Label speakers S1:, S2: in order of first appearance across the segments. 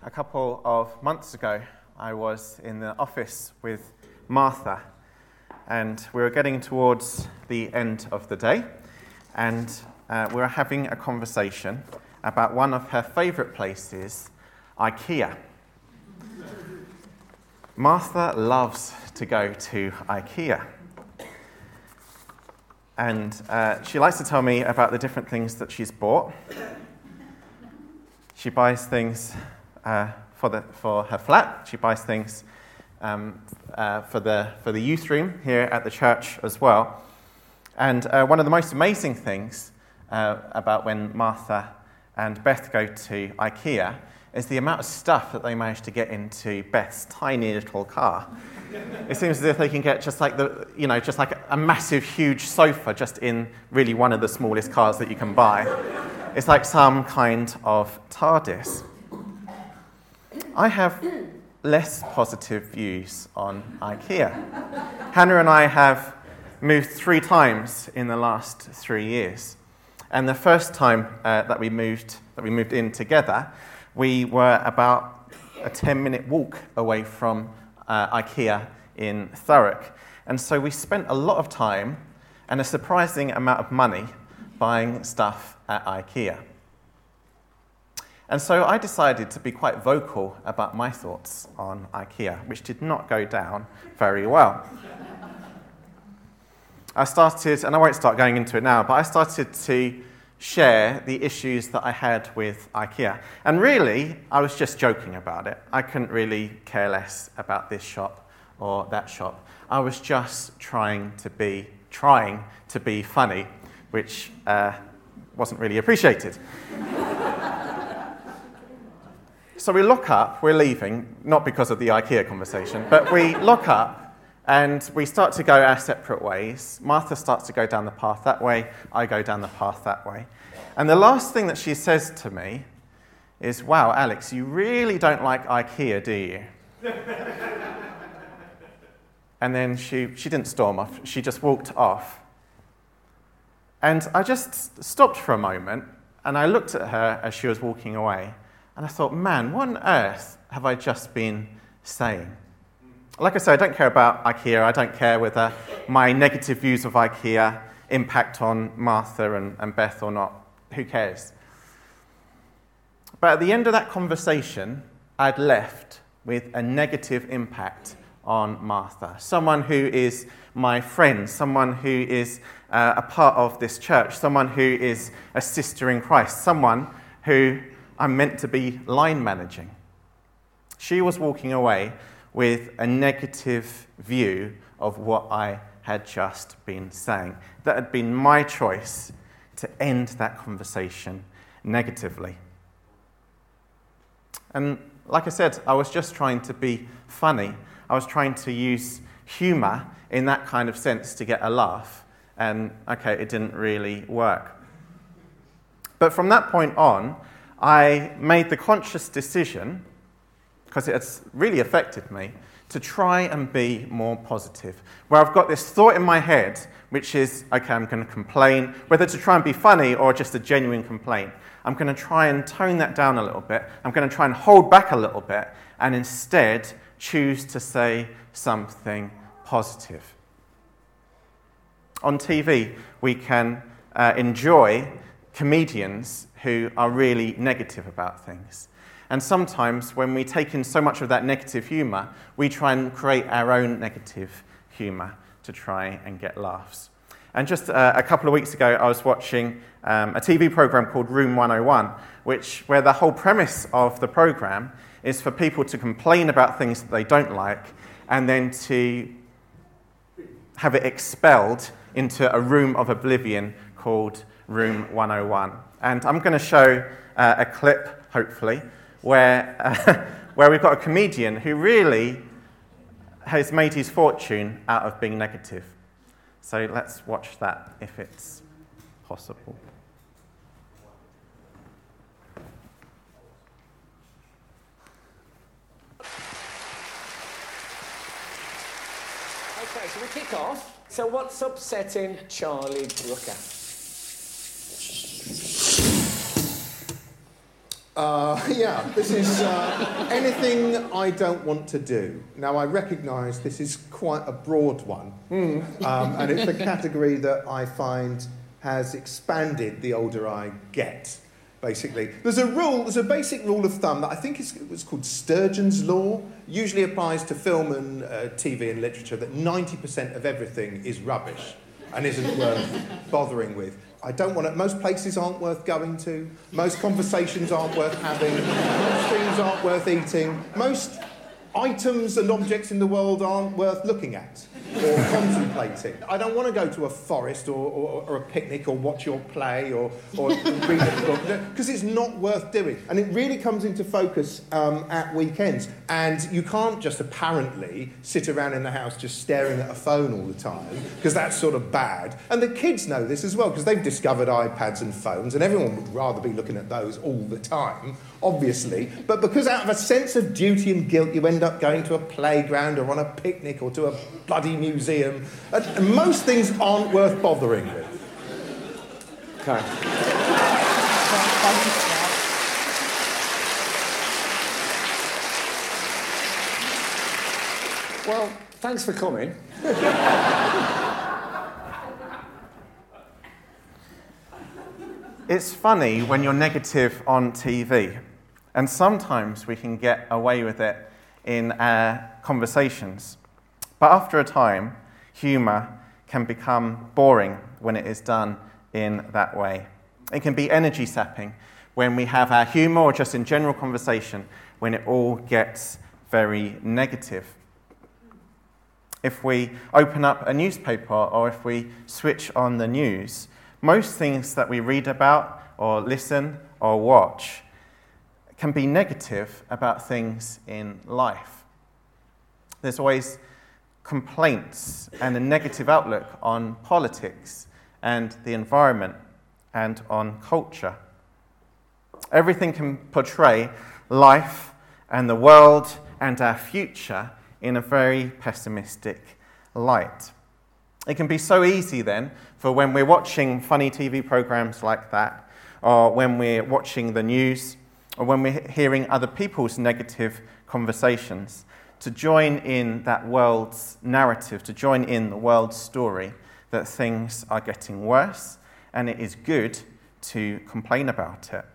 S1: A couple of months ago, I was in the office with Martha, and we were getting towards the end of the day, and we were having a conversation about one of her favourite places, IKEA. Martha loves to go to IKEA. And she likes to tell me about the different things that she's bought. She buys things for her flat. She buys things for the youth room here at the church as well. And one of the most amazing things about when Martha and Beth go to IKEA is the amount of stuff that they manage to get into Beth's tiny little car. It seems as if they can get just like a massive, huge sofa just in really one of the smallest cars that you can buy. It's like some kind of TARDIS. I have less positive views on IKEA. Hannah and I have moved 3 times in the last 3 years. And the first time that we moved in together, we were about a 10-minute walk away from IKEA in Thurrock. And so we spent a lot of time and a surprising amount of money buying stuff at IKEA. And so I decided to be quite vocal about my thoughts on IKEA, which did not go down very well. I started, and I won't start going into it now, but I started to share the issues that I had with IKEA. And really, I was just joking about it. I couldn't really care less about this shop or that shop. I was just trying to be funny, which wasn't really appreciated. So we lock up, we're leaving, not because of the IKEA conversation, but we lock up and we start to go our separate ways. Martha starts to go down the path that way, I go down the path that way. And the last thing that she says to me is, "Wow, Alex, you really don't like IKEA, do you?" And then she didn't storm off, she just walked off. And I just stopped for a moment and I looked at her as she was walking away. And I thought, man, what on earth have I just been saying? Like I say, I don't care about IKEA. I don't care whether my negative views of IKEA impact on Martha and Beth or not. Who cares? But at the end of that conversation, I'd left with a negative impact on Martha. Someone who is my friend, someone who is a part of this church, someone who is a sister in Christ, someone who I'm meant to be line managing. She was walking away with a negative view of what I had just been saying. That had been my choice to end that conversation negatively. And like I said, I was just trying to be funny. I was trying to use humour in that kind of sense to get a laugh. And okay, it didn't really work. But from that point on, I made the conscious decision, because it has really affected me, to try and be more positive. Where I've got this thought in my head, which is, okay, I'm going to complain, whether to try and be funny or just a genuine complaint. I'm going to try and tone that down a little bit. I'm going to try and hold back a little bit and instead choose to say something positive. On TV, we can enjoy comedians who are really negative about things. And sometimes when we take in so much of that negative humour, we try and create our own negative humour to try and get laughs. And just a couple of weeks ago, I was watching a TV programme called Room 101, where the whole premise of the programme is for people to complain about things that they don't like and then to have it expelled into a room of oblivion called Room 101. And I'm going to show a clip, hopefully, where we've got a comedian who really has made his fortune out of being negative. So let's watch that if it's possible.
S2: Okay, so we kick off. So what's upsetting Charlie Brooker?
S3: This is anything I don't want to do. Now, I recognise this is quite a broad one, and it's a category that I find has expanded the older I get, basically. There's a basic rule of thumb that I think it was called Sturgeon's Law, usually applies to film and TV and literature, that 90% of everything is rubbish and isn't worth bothering with. I don't want it. Most places aren't worth going to. Most conversations aren't worth having. Most things aren't worth eating. Most items and objects in the world aren't worth looking at or contemplating. I don't want to go to a forest or a picnic or watch your play or read a book, because it's not worth doing. And it really comes into focus at weekends. And you can't just apparently sit around in the house just staring at a phone all the time, because that's sort of bad. And the kids know this as well, because they've discovered iPads and phones, and everyone would rather be looking at those all the time, obviously. But because out of a sense of duty and guilt, you end up going to a playground or on a picnic or to a bloody museum, and most things aren't worth bothering with.
S2: Okay. Well, thanks for coming.
S1: It's funny when you're negative on TV, and sometimes we can get away with it in our conversations. But after a time, humour can become boring when it is done in that way. It can be energy sapping when we have our humour, or just in general conversation, when it all gets very negative. If we open up a newspaper or if we switch on the news, most things that we read about or listen or watch can be negative about things in life. There's always complaints and a negative outlook on politics and the environment and on culture. Everything can portray life and the world and our future in a very pessimistic light. It can be so easy then for when we're watching funny TV programs like that, or when we're watching the news, or when we're hearing other people's negative conversations, to join in that world's narrative, to join in the world's story that things are getting worse, and it is good to complain about it.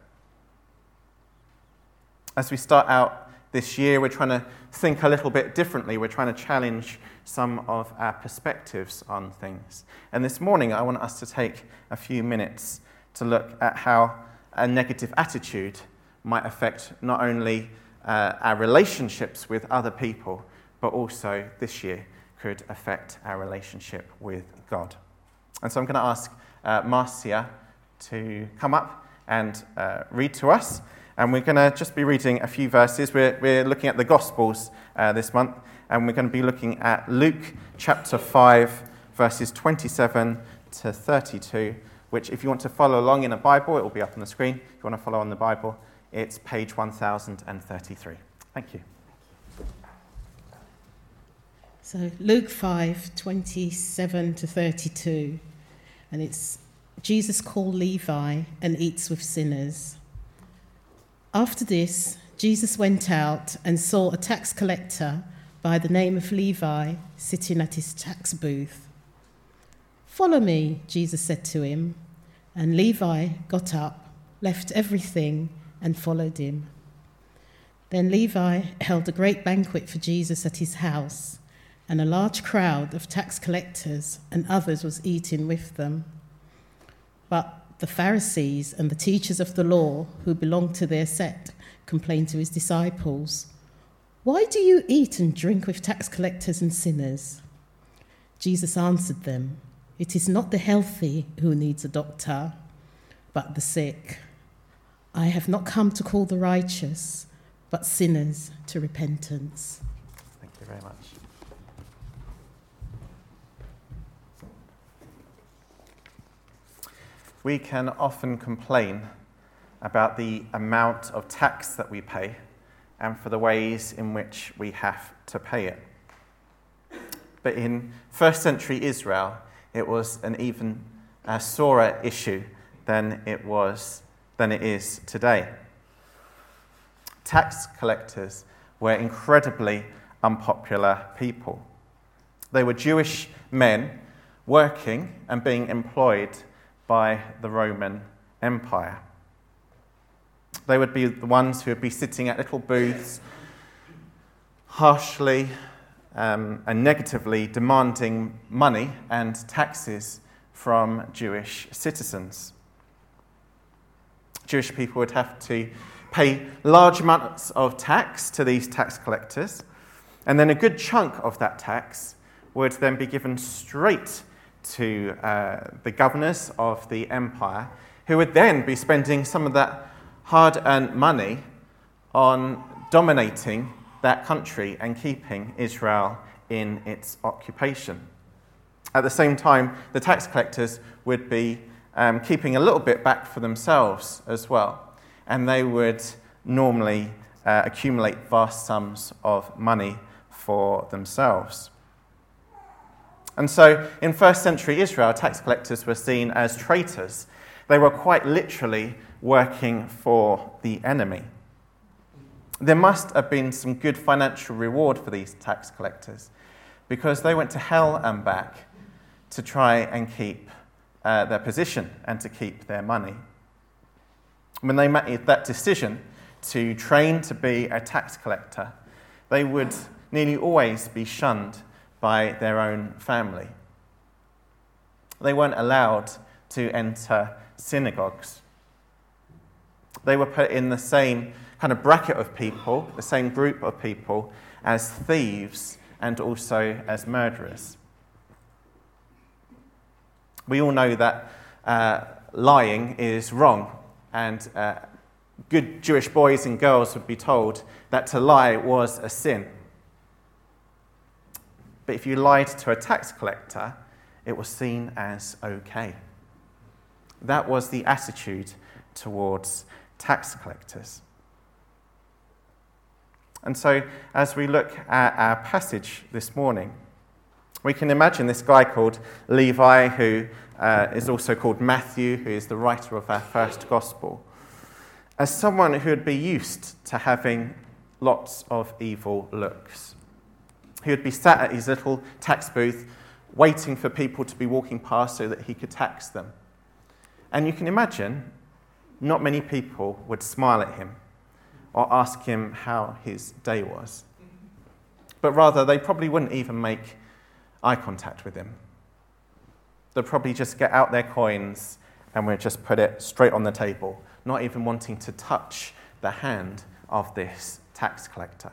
S1: As we start out this year, we're trying to think a little bit differently. We're trying to challenge some of our perspectives on things. And this morning, I want us to take a few minutes to look at how a negative attitude might affect not only our relationships with other people, but also this year could affect our relationship with God. And so I'm going to ask Marcia to come up and read to us. And we're going to just be reading a few verses. We're looking at the Gospels this month, and we're going to be looking at Luke chapter 5, verses 27 to 32, which if you want to follow along in a Bible, it will be up on the screen. If you want to follow on the Bible, it's page 1033. Thank you.
S4: So Luke 5, 27 to 32, and it's Jesus called Levi and eats with sinners. After this, Jesus went out and saw a tax collector by the name of Levi sitting at his tax booth. "Follow me," Jesus said to him, and Levi got up, left everything, and followed him. Then Levi held a great banquet for Jesus at his house, and a large crowd of tax collectors and others was eating with them. But the Pharisees and the teachers of the law, who belonged to their sect, complained to his disciples, "Why do you eat and drink with tax collectors and sinners?" Jesus answered them, "It is not the healthy who needs a doctor, but the sick. I have not come to call the righteous, but sinners to repentance."
S1: Thank you very much. We can often complain about the amount of tax that we pay and for the ways in which we have to pay it. But in first century Israel, it was an even sorer issue than it is today. tax collectors were incredibly unpopular people. They were Jewish men working and being employed by the Roman Empire. They would be the ones who would be sitting at little booths, harshly and negatively demanding money and taxes from Jewish citizens. Jewish people would have to pay large amounts of tax to these tax collectors, and then a good chunk of that tax would then be given straight to the governors of the empire, who would then be spending some of that hard-earned money on dominating that country and keeping Israel in its occupation. At the same time, the tax collectors would be keeping a little bit back for themselves as well, and they would normally accumulate vast sums of money for themselves. And so in first century Israel, tax collectors were seen as traitors. They were quite literally working for the enemy. There must have been some good financial reward for these tax collectors, because they went to hell and back to try and keep their position and to keep their money. When they made that decision to train to be a tax collector, they would nearly always be shunned by their own family. They weren't allowed to enter synagogues. They were put in the same kind of bracket of people, the same group of people, as thieves and also as murderers. We all know that lying is wrong, and good Jewish boys and girls would be told that to lie was a sin. But if you lied to a tax collector, it was seen as okay. That was the attitude towards tax collectors. And so, as we look at our passage this morning, we can imagine this guy called Levi, who is also called Matthew, who is the writer of our first gospel, as someone who would be used to having lots of evil looks. He would be sat at his little tax booth, waiting for people to be walking past so that he could tax them. And you can imagine, not many people would smile at him or ask him how his day was. But rather, they probably wouldn't even make eye contact with him. They'd probably just get out their coins and we'd just put it straight on the table, not even wanting to touch the hand of this tax collector.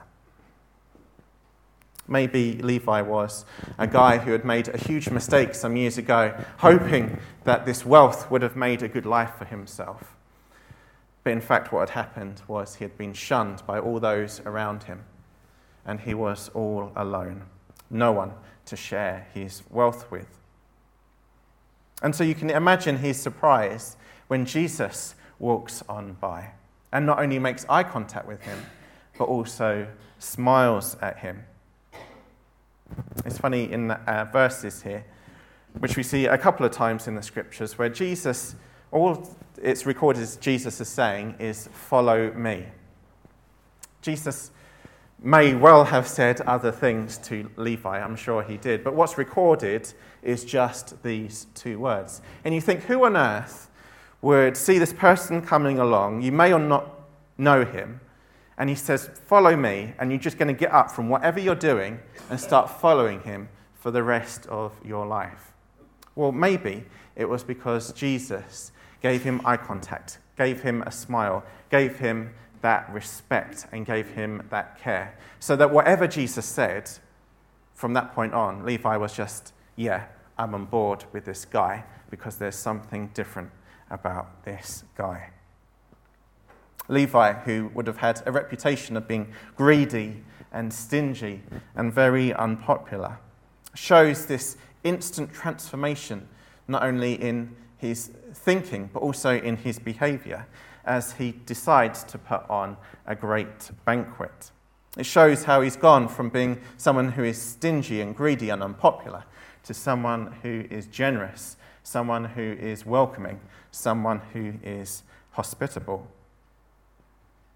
S1: Maybe Levi was a guy who had made a huge mistake some years ago, hoping that this wealth would have made a good life for himself. But in fact, what had happened was he had been shunned by all those around him, and he was all alone. No one to share his wealth with. And so you can imagine his surprise when Jesus walks on by, and not only makes eye contact with him, but also smiles at him. It's funny in the verses here, which we see a couple of times in the scriptures, where Jesus, all it's recorded as Jesus is saying is, "Follow me." Jesus may well have said other things to Levi, I'm sure he did, but what's recorded is just these two words. And you think, who on earth would see this person coming along, you may or not know him, and he says, "Follow me," and you're just going to get up from whatever you're doing and start following him for the rest of your life? Well, maybe it was because Jesus gave him eye contact, gave him a smile, gave him that respect, and gave him that care. So that whatever Jesus said, from that point on, Levi was just, yeah, I'm on board with this guy, because there's something different about this guy. Levi, who would have had a reputation of being greedy and stingy and very unpopular, shows this instant transformation, not only in his thinking, but also in his behavior, as he decides to put on a great banquet. It shows how he's gone from being someone who is stingy and greedy and unpopular to someone who is generous, someone who is welcoming, someone who is hospitable.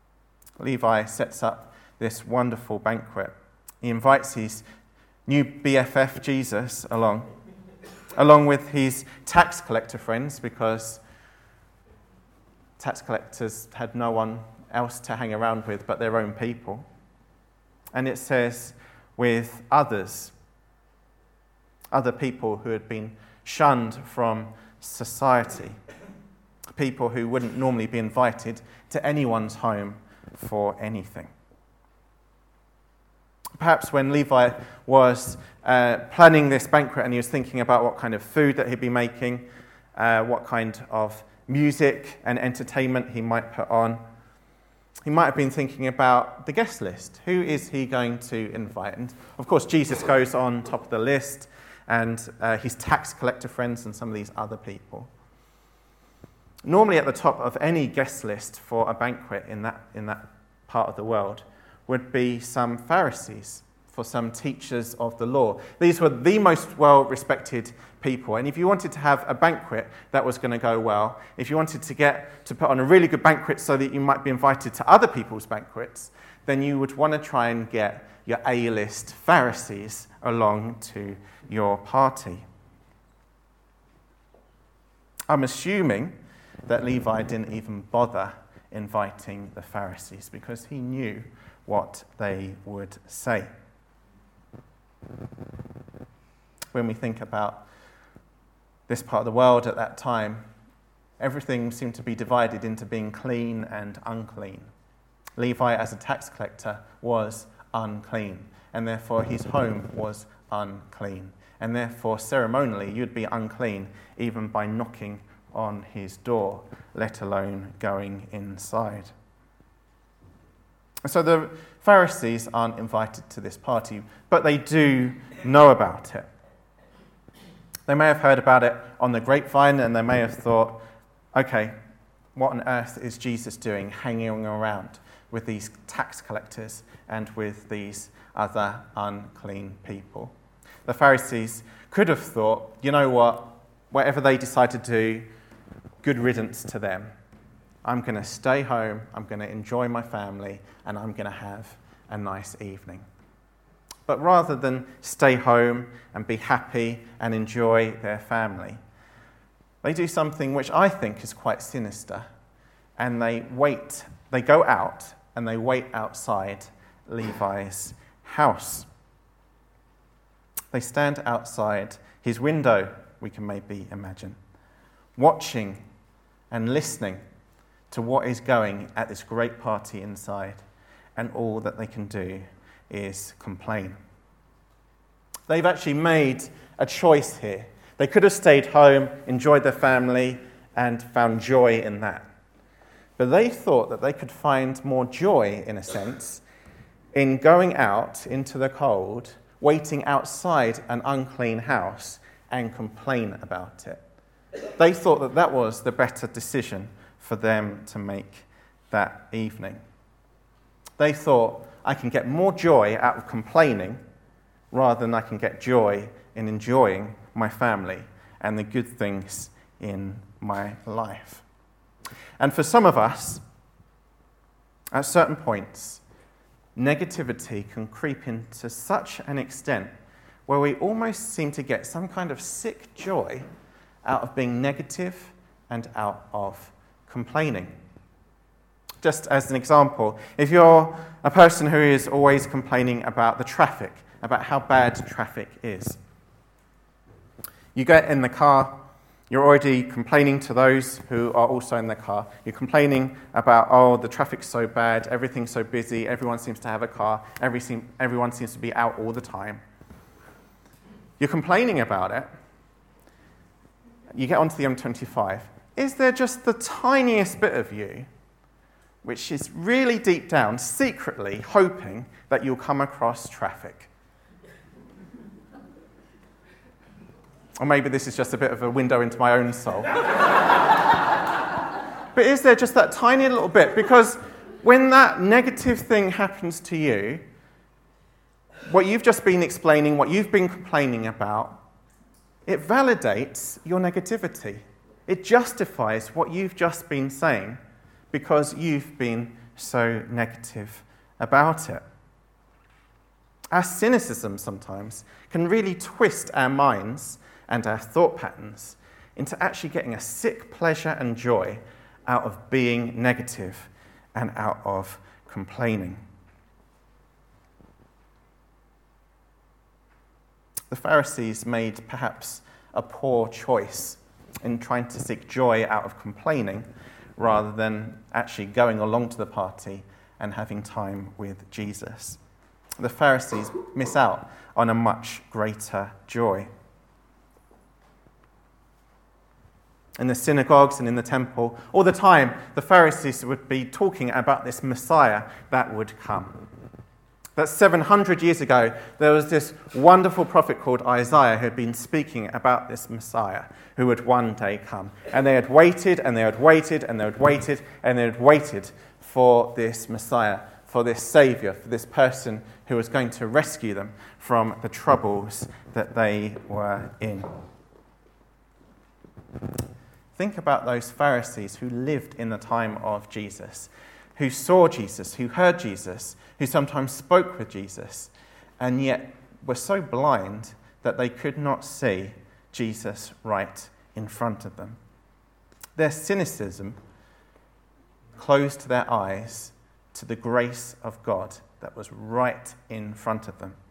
S1: Levi sets up this wonderful banquet. He invites his new BFF, Jesus, along with his tax collector friends, because tax collectors had no one else to hang around with but their own people. And it says, with others, other people who had been shunned from society, people who wouldn't normally be invited to anyone's home for anything. Perhaps when Levi was planning this banquet and he was thinking about what kind of food that he'd be making, what kind of music and entertainment he might put on, he might have been thinking about the guest list. Who is he going to invite? And of course, Jesus goes on top of the list, and his tax collector friends and some of these other people. Normally at the top of any guest list for a banquet in that part of the world would be some Pharisees, for some teachers of the law. These were the most well-respected people, and if you wanted to have a banquet that was going to go well, if you wanted to put on a really good banquet so that you might be invited to other people's banquets, then you would want to try and get your A-list Pharisees along to your party. I'm assuming that Levi didn't even bother inviting the Pharisees because he knew what they would say. When we think about this part of the world at that time, everything seemed to be divided into being clean and unclean. Levi, as a tax collector, was unclean, and therefore his home was unclean. And therefore, ceremonially, you'd be unclean even by knocking on his door, let alone going inside. So the Pharisees aren't invited to this party, but they do know about it. They may have heard about it on the grapevine, and they may have thought, okay, what on earth is Jesus doing hanging around with these tax collectors and with these other unclean people? The Pharisees could have thought, you know what, whatever they decide to do, good riddance to them. I'm going to stay home, I'm going to enjoy my family, and I'm going to have a nice evening. But rather than stay home and be happy and enjoy their family, they do something which I think is quite sinister, and they go out and they wait outside Levi's house. They stand outside his window, we can maybe imagine, watching and listening to what is going at this great party inside, and all that they can do is complain. They've actually made a choice here. They could have stayed home, enjoyed their family, and found joy in that. But they thought that they could find more joy, in a sense, in going out into the cold, waiting outside an unclean house, and complain about it. They thought that that was the better decision for them to make that evening. They thought, I can get more joy out of complaining rather than I can get joy in enjoying my family and the good things in my life. And for some of us, at certain points, negativity can creep into such an extent where we almost seem to get some kind of sick joy out of being negative and out of complaining. Just as an example, if you're a person who is always complaining about the traffic, about how bad traffic is, you get in the car, you're already complaining to those who are also in the car. You're complaining about, oh, the traffic's so bad, everything's so busy, everyone seems to have a car, everyone seems to be out all the time. You're complaining about it. You get onto the M25. Is there just the tiniest bit of you which is really deep down, secretly hoping that you'll come across traffic? Or maybe this is just a bit of a window into my own soul. But is there just that tiny little bit? Because when that negative thing happens to you, what you've just been explaining, what you've been complaining about, it validates your negativity. It justifies what you've just been saying because you've been so negative about it? Our cynicism sometimes can really twist our minds and our thought patterns into actually getting a sick pleasure and joy out of being negative and out of complaining. The Pharisees made perhaps a poor choice in trying to seek joy out of complaining rather than actually going along to the party and having time with Jesus. The Pharisees miss out on a much greater joy. In the synagogues and in the temple, all the time, the Pharisees would be talking about this Messiah that would come. That 700 years ago, there was this wonderful prophet called Isaiah who had been speaking about this Messiah who would one day come. And they had waited, and they had waited, and they had waited, and they had waited for this Messiah, for this Saviour, for this person who was going to rescue them from the troubles that they were in. Think about those Pharisees who lived in the time of Jesus, who saw Jesus, who heard Jesus, who sometimes spoke with Jesus, and yet were so blind that they could not see Jesus right in front of them. Their cynicism closed their eyes to the grace of God that was right in front of them.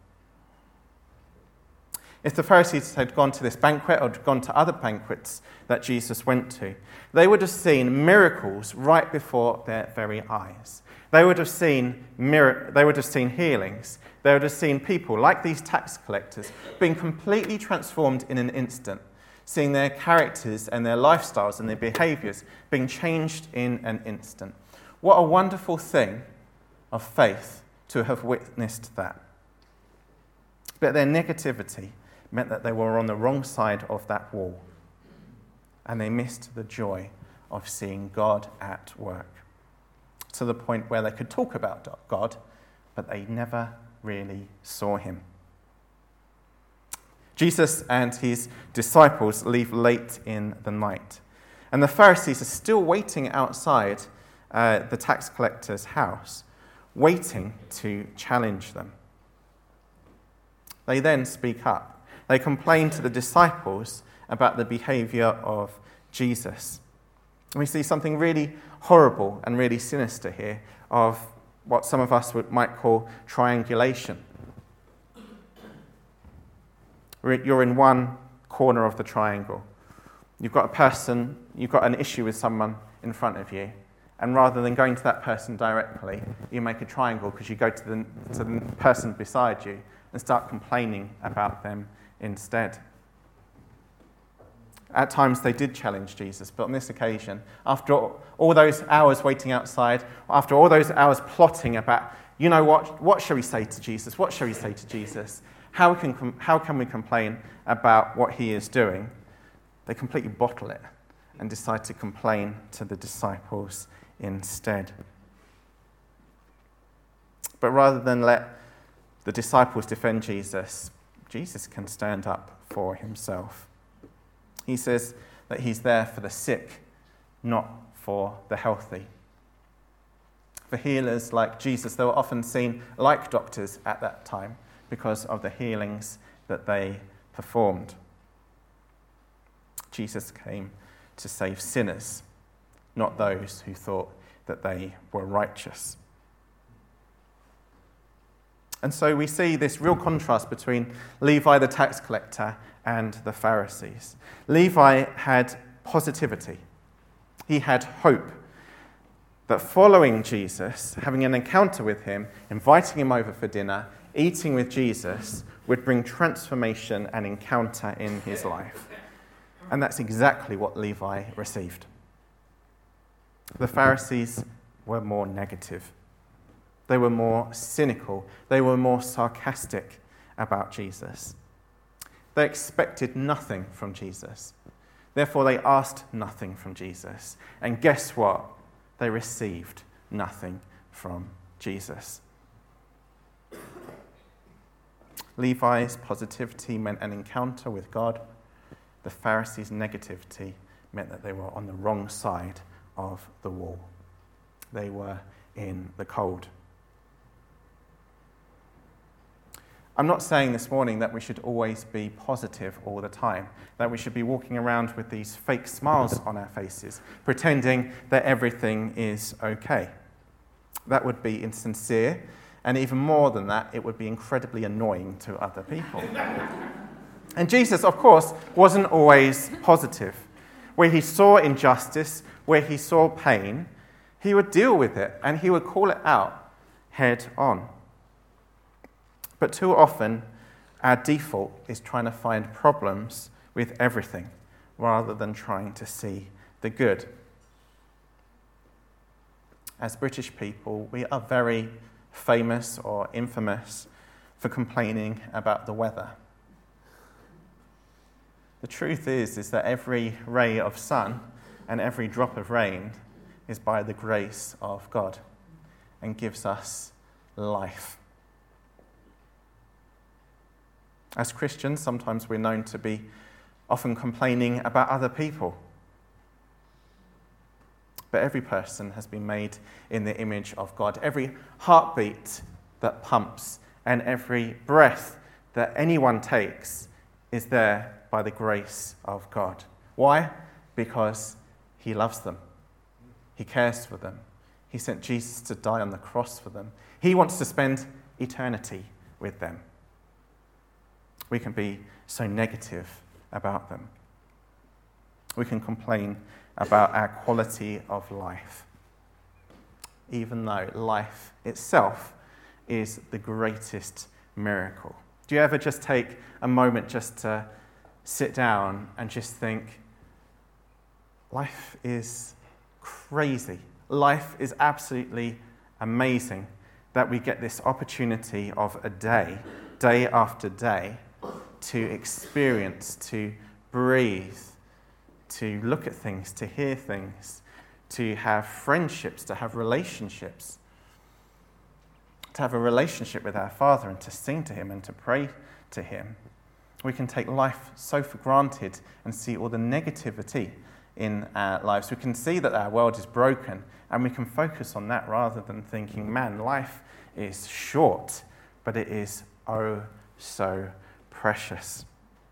S1: If the Pharisees had gone to this banquet or gone to other banquets that Jesus went to, they would have seen miracles right before their very eyes. They would have seen healings. They would have seen people like these tax collectors being completely transformed in an instant, seeing their characters and their lifestyles and their behaviours being changed in an instant. What a wonderful thing of faith to have witnessed that. But their negativity meant that they were on the wrong side of that wall, and they missed the joy of seeing God at work, to the point where they could talk about God, but they never really saw him. Jesus and his disciples leave late in the night, and the Pharisees are still waiting outside the tax collector's house, waiting to challenge them. They then speak up. They complain to the disciples about the behaviour of Jesus. And we see something really horrible and really sinister here of what some of us might call triangulation. You're in one corner of the triangle. You've got a person, you've got an issue with someone in front of you, and rather than going to that person directly, you make a triangle because you go to the person beside you and start complaining about them instead. At times they did challenge Jesus, but on this occasion, after all those hours waiting outside, after all those hours plotting about, you know what shall we say to Jesus? What shall we say to Jesus? How can we complain about what he is doing? They completely bottle it and decide to complain to the disciples instead. But rather than let the disciples defend Jesus, Jesus can stand up for himself. He says that he's there for the sick, not for the healthy. For healers like Jesus, they were often seen like doctors at that time because of the healings that they performed. Jesus came to save sinners, not those who thought that they were righteous. And so we see this real contrast between Levi the tax collector and the Pharisees. Levi had positivity. He had hope that following Jesus, having an encounter with him, inviting him over for dinner, eating with Jesus, would bring transformation and encounter in his life. And that's exactly what Levi received. The Pharisees were more negative. They were more cynical. They were more sarcastic about Jesus. They expected nothing from Jesus. Therefore, they asked nothing from Jesus. And guess what? They received nothing from Jesus. Levi's positivity meant an encounter with God. The Pharisees' negativity meant that they were on the wrong side of the wall. They were in the cold. I'm not saying this morning that we should always be positive all the time, that we should be walking around with these fake smiles on our faces, pretending that everything is okay. That would be insincere, and even more than that, it would be incredibly annoying to other people. And Jesus, of course, wasn't always positive. Where he saw injustice, where he saw pain, he would deal with it, and he would call it out head on. But too often, our default is trying to find problems with everything rather than trying to see the good. As British people, we are very famous or infamous for complaining about the weather. The truth is that every ray of sun and every drop of rain is by the grace of God and gives us life. As Christians, sometimes we're known to be often complaining about other people. But every person has been made in the image of God. Every heartbeat that pumps and every breath that anyone takes is there by the grace of God. Why? Because he loves them. He cares for them. He sent Jesus to die on the cross for them. He wants to spend eternity with them. We can be so negative about them. We can complain about our quality of life, even though life itself is the greatest miracle. Do you ever just take a moment just to sit down and just think, life is crazy. Life is absolutely amazing that we get this opportunity of a day after day, to experience, to breathe, to look at things, to hear things, to have friendships, to have relationships, to have a relationship with our Father and to sing to him and to pray to him. We can take life so for granted and see all the negativity in our lives. We can see that our world is broken and we can focus on that rather than thinking, man, life is short, but it is oh so precious.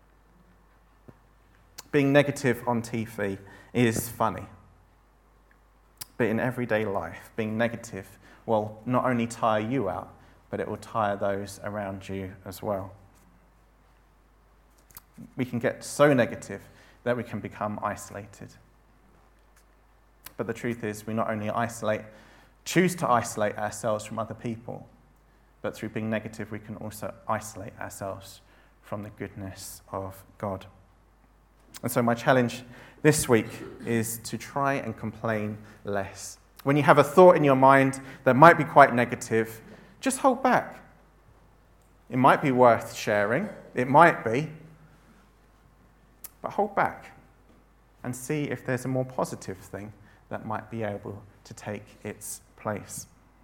S1: Being negative on TV is funny. But in everyday life, being negative will not only tire you out, but it will tire those around you as well. We can get so negative that we can become isolated. But the truth is, we not only choose to isolate ourselves from other people, but through being negative, we can also isolate ourselves from the goodness of God. And so my challenge this week is to try and complain less. When you have a thought in your mind that might be quite negative, just hold back. It might be worth sharing. It might be. But hold back and see if there's a more positive thing that might be able to take its place.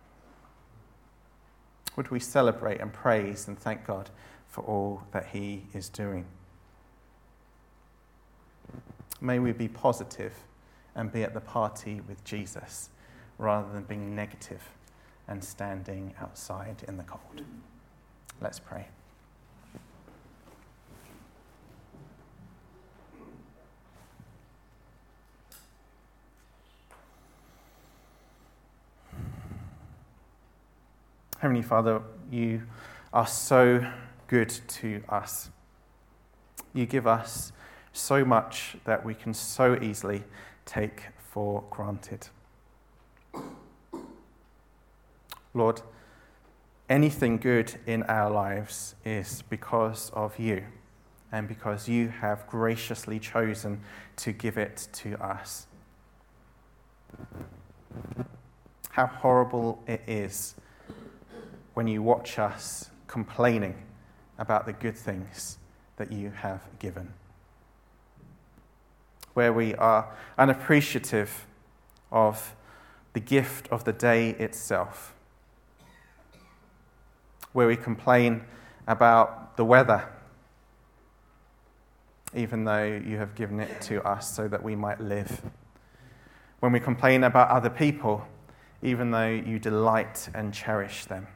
S1: Would we celebrate and praise and thank God for all that he is doing? May we be positive and be at the party with Jesus rather than being negative and standing outside in the cold. Let's pray. Heavenly Father, you are so good to us. You give us so much that we can so easily take for granted. Lord, anything good in our lives is because of you and because you have graciously chosen to give it to us. How horrible it is when you watch us complaining about the good things that you have given. Where we are unappreciative of the gift of the day itself. Where we complain about the weather, even though you have given it to us so that we might live. When we complain about other people, even though you delight and cherish them.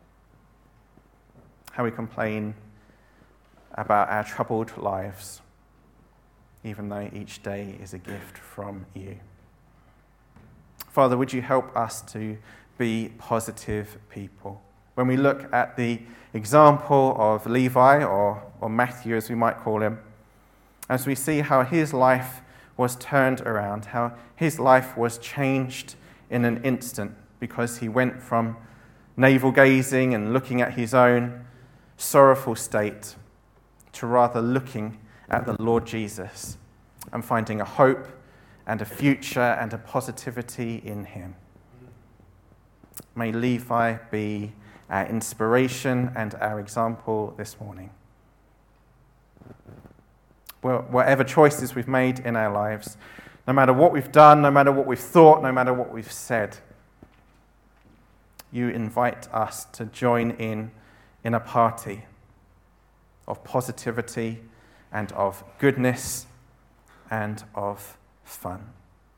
S1: How we complain about our troubled lives, even though each day is a gift from you. Father, would you help us to be positive people? When we look at the example of Levi, or Matthew as we might call him, as we see how his life was turned around, how his life was changed in an instant because he went from navel-gazing and looking at his own sorrowful state to rather looking at the Lord Jesus and finding a hope and a future and a positivity in him. May Levi be our inspiration and our example this morning. Well, whatever choices we've made in our lives, no matter what we've done, no matter what we've thought, no matter what we've said, you invite us to join in a party of positivity and of goodness and of fun.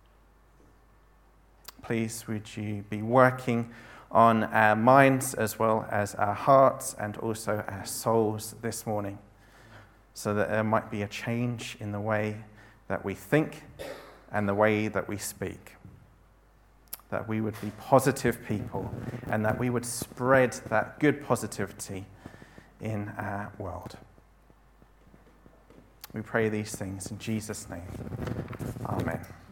S1: Please, would you be working on our minds as well as our hearts and also our souls this morning, so that there might be a change in the way that we think and the way that we speak. That we would be positive people and that we would spread that good positivity in our world. We pray these things in Jesus' name. Amen.